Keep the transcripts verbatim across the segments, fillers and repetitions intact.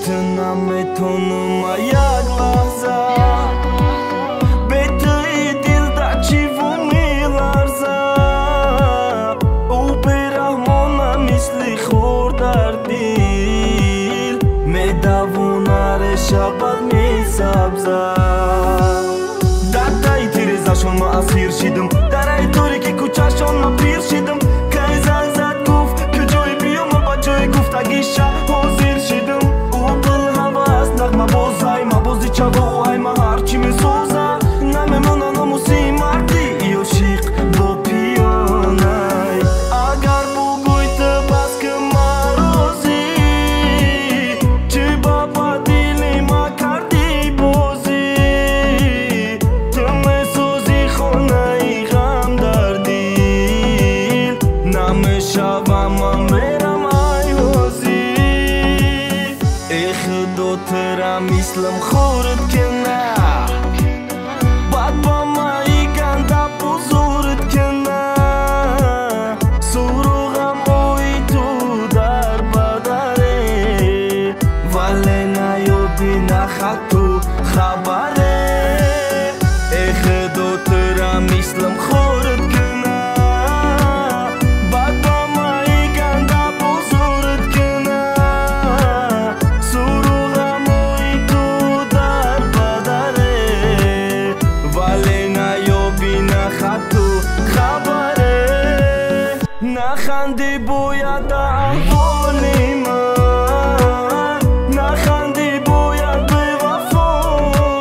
بتونم بتونم یک لحظه به توی دل در چی و میلرزه او برهمانه مثل خور در دل میدوونه شبت میسبزه در تای تیرزشون ما اسیر شدم در ای طوری که کوچهشون ما پیر شدم که زنگ زد گفت که جای بیام و با جای گفتگی شد حاضر شدم او دل هوس نغمه بازای ما بازی چوا ای ما هرچی میسوزه نمیمونه ناموسی مردی یا شیق با پیانه اگر بگوی تو بس که مرازی چی بابا دلی ما کردی بازی تو میسوزی خونه ای غم در دل نمیشوم من میرم ای حوزی ای خدا ترم اسلم خورد که نه بعد با ما ای گنده بزرد که نه سروغم اوی تو در بدره ولی نیابی نخد تو خبره ای خدا ترم اسلم خورد که نه بعد با ما ای گنده بزرد که نه سروغم اوی تو در بدره ولی نیابی نخد تو خبره نخندی باید احوالی من نخندی باید به وفا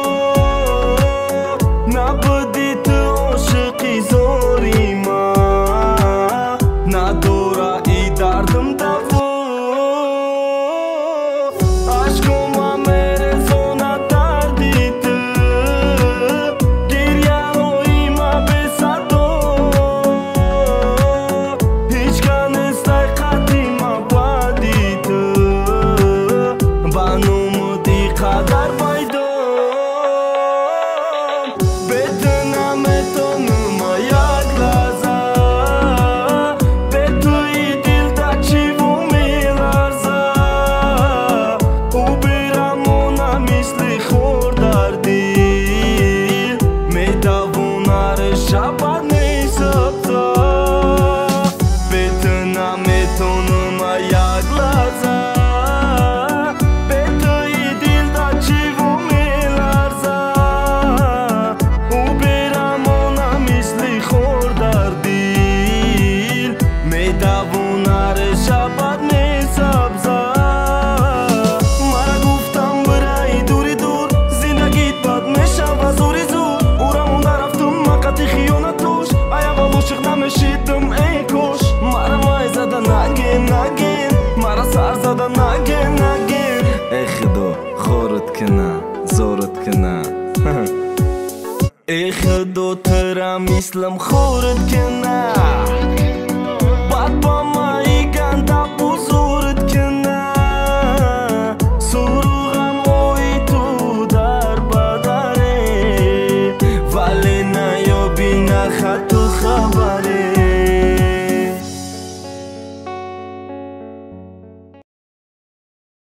نبودی تو عاشقی زاری من نداره ای دردم دوا عشقم میرزونه دردی تو گریه های ما به صدا هیچ نیست قدیم بعدی تو بنومودی قدر پیدا بدونم بتونم یک لحظه به توی دل در چی و میلرزه او برمونه مثل خور در دل میدوونه شبت میسبزه بدونم بتونم یک لحظه به توی دل در چی و میلرزه او برمونه مثل خور در دل میدوونه شبت میسبزه مرا گفتم برای دوری دور زندگیت بد میشود زوری زور او را مونده رفتم مقتی خیانت توش ای اول عاشق نمیشیدم ای کش مرا مای زده نگین نگین مرا سر زده نگین نگین ای خدا خورد که نه زورت که نه ای خدا ترم اسلم خورد که نه